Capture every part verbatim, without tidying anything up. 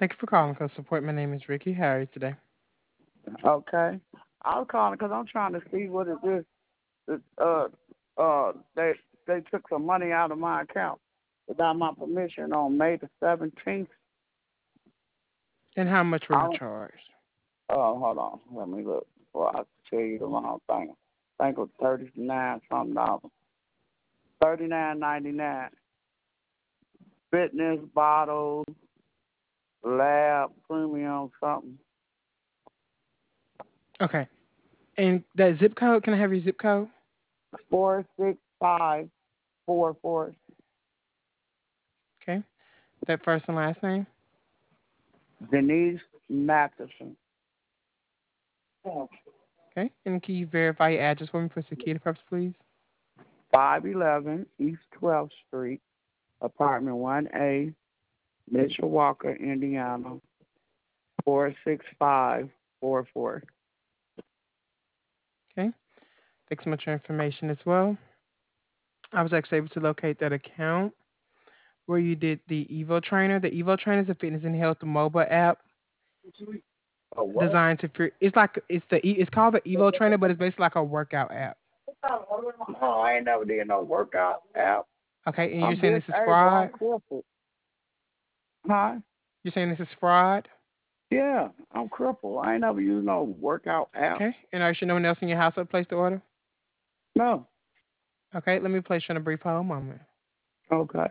Thank you for calling Code Support. My name is Ricky. How are you today? Okay. I was calling because I'm trying to see what it is. It, uh, uh, they they took some money out of my account without my permission on May the seventeenth. And how much were I you don't. charged? Oh, hold on. Let me look before I tell you the wrong thing. I think it was thirty nine something dollars. Thirty nine ninety nine. Fitness bottles, lab premium something. Okay. And that zip code, can I have your zip code? Four six five four four. Okay. That first and last name? Denise Matheson. Okay. And can you verify your address for me for security purpose, please? Five eleven East Twelfth Street, apartment one A, Mitchell Walker, Indiana, four six five four four. Okay. Thanks so much for your information as well. I was actually able to locate that account where you did the Evo Trainer. The Evo Trainer is a fitness and health mobile app Oh what? designed to fit. It's like it's the E- it's called the Evo Trainer, but it's basically like a workout app. No, I ain't never did no workout app. Okay, and you're I'm saying this is disabled. I'm fraud? crippled. Huh? You're saying this is fraud? Yeah, I'm crippled. I ain't never used no workout app. Okay. And are you sure no one else in your household placed the order? No. Okay, let me place you on a brief hold moment. Okay.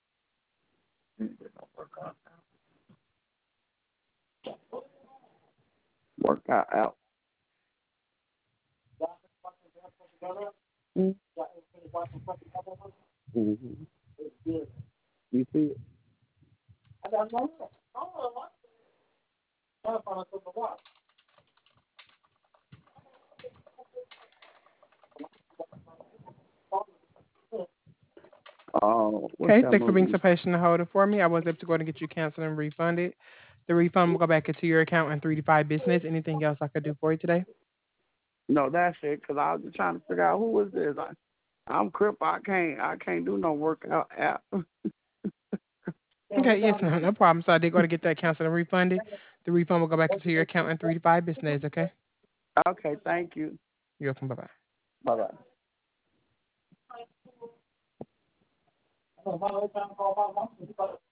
Workout app. Mm-hmm. You see it? Oh, what's Okay, that thanks for being movie? so patient and holding for me. I was able to go ahead and get you canceled and refunded. The refund will go back into your account in three to five business. Anything else I could do for you today? No, that's it. Cause I was just trying to figure out who is this. I, I'm crippled. I can't. I can't do no workout app. Okay, yes, no, no problem. So I did go to get that canceled and refunded. The refund will go back into your account in three to five business days, okay? Okay, thank you. You're welcome. Bye-bye. Bye bye.